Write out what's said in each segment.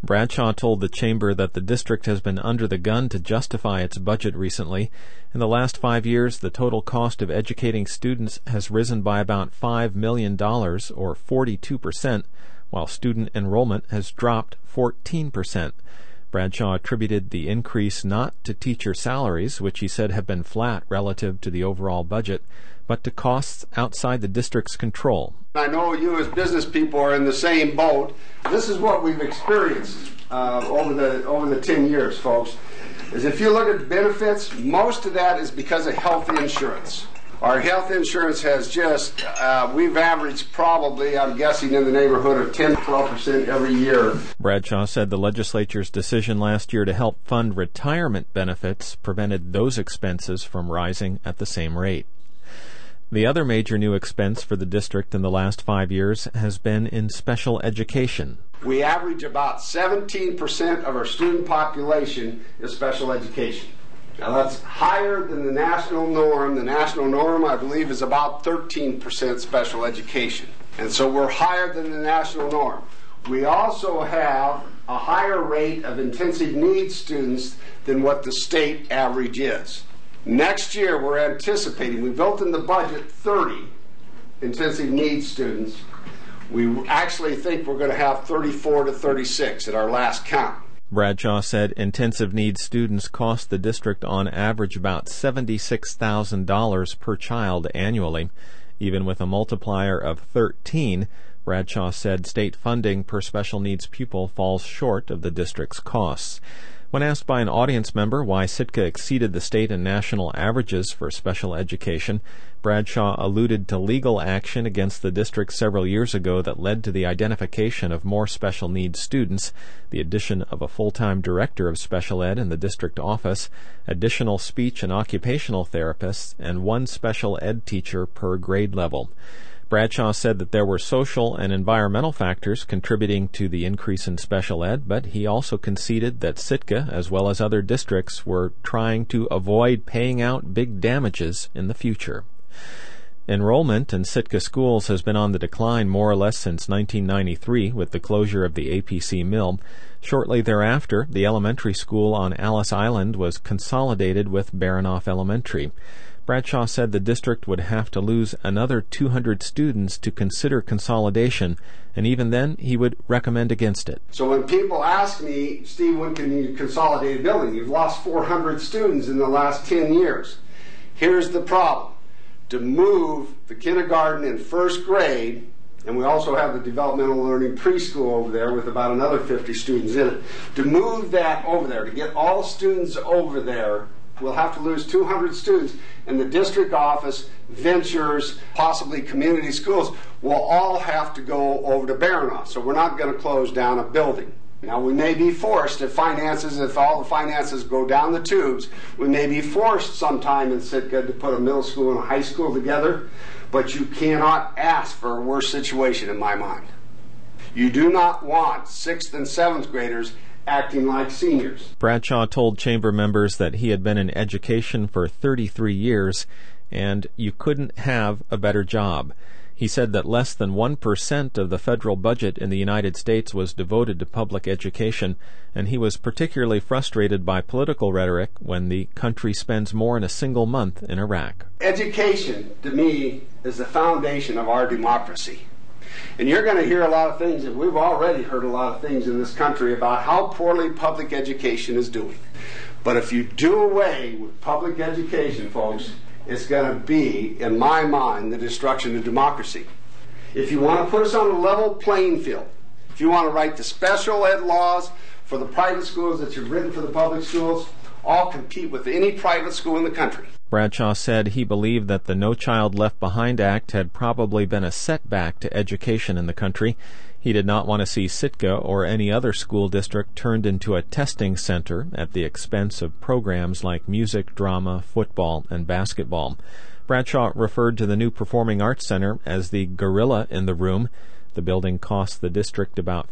Bradshaw told the chamber that the district has been under the gun to justify its budget recently. In the last 5 years, the total cost of educating students has risen by about $5 million, or 42%, while student enrollment has dropped 14%. Bradshaw attributed the increase not to teacher salaries, which he said have been flat relative to the overall budget, but to costs outside the district's control. I know you as business people are in the same boat. This is what we've experienced over the 10 years, folks, is if you look at the benefits, most of that is because of health insurance. Our health insurance has just, we've averaged probably, I'm guessing, in the neighborhood of 10-12% every year. Bradshaw said the legislature's decision last year to help fund retirement benefits prevented those expenses from rising at the same rate. The other major new expense for the district in the last 5 years has been in special education. We average about 17% of our student population is special education. Now that's higher than the national norm. The national norm, I believe, is about 13% special education. And so we're higher than the national norm. We also have a higher rate of intensive needs students than what the state average is. Next year we're anticipating, we built in the budget 30 intensive needs students. We actually think we're going to have 34 to 36 at our last count. Bradshaw said intensive needs students cost the district on average about $76,000 per child annually. Even with a multiplier of 13, Bradshaw said state funding per special needs pupil falls short of the district's costs. When asked by an audience member why Sitka exceeded the state and national averages for special education, Bradshaw alluded to legal action against the district several years ago that led to the identification of more special needs students, the addition of a full-time director of special ed in the district office, additional speech and occupational therapists, and one special ed teacher per grade level. Bradshaw said that there were social and environmental factors contributing to the increase in special ed, but he also conceded that Sitka, as well as other districts, were trying to avoid paying out big damages in the future. Enrollment in Sitka schools has been on the decline more or less since 1993 with the closure of the APC mill. Shortly thereafter, the elementary school on Alice Island was consolidated with Baranof Elementary. Bradshaw said the district would have to lose another 200 students to consider consolidation, and even then he would recommend against it. So when people ask me, Steve, when can you consolidate a building? You've lost 400 students in the last 10 years. Here's the problem. To move the kindergarten and first grade, and we also have the developmental learning preschool over there with about another 50 students in it, to move that over there, to get all students over there, we'll have to lose 200 students, and the district office, ventures, possibly community schools will all have to go over to Baranof. So we're not going to close down a building. Now we may be forced, if all the finances go down the tubes, we may be forced sometime in Sitka to put a middle school and a high school together, but you cannot ask for a worse situation in my mind. You do not want 6th and 7th graders acting like seniors. Bradshaw told chamber members that he had been in education for 33 years and you couldn't have a better job. He said that less than 1% of the federal budget in the United States was devoted to public education, and he was particularly frustrated by political rhetoric when the country spends more in a single month in Iraq. Education, to me, is the foundation of our democracy. And you're going to hear a lot of things, and we've already heard a lot of things in this country about how poorly public education is doing. But if you do away with public education, folks, it's going to be, in my mind, the destruction of democracy. If you want to put us on a level playing field, if you want to write the special ed laws for the private schools that you've written for the public schools, all compete with any private school in the country. Bradshaw said he believed that the No Child Left Behind Act had probably been a setback to education in the country. He did not want to see Sitka or any other school district turned into a testing center at the expense of programs like music, drama, football, and basketball. Bradshaw referred to the new Performing Arts Center as the gorilla in the room. The building costs the district about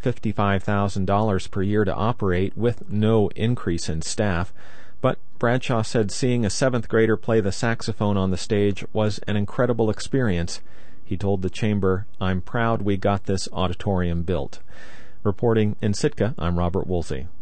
$55,000 per year to operate with no increase in staff. But Bradshaw said seeing a 7th grader play the saxophone on the stage was an incredible experience. He told the chamber, "I'm proud we got this auditorium built." Reporting in Sitka, I'm Robert Woolsey.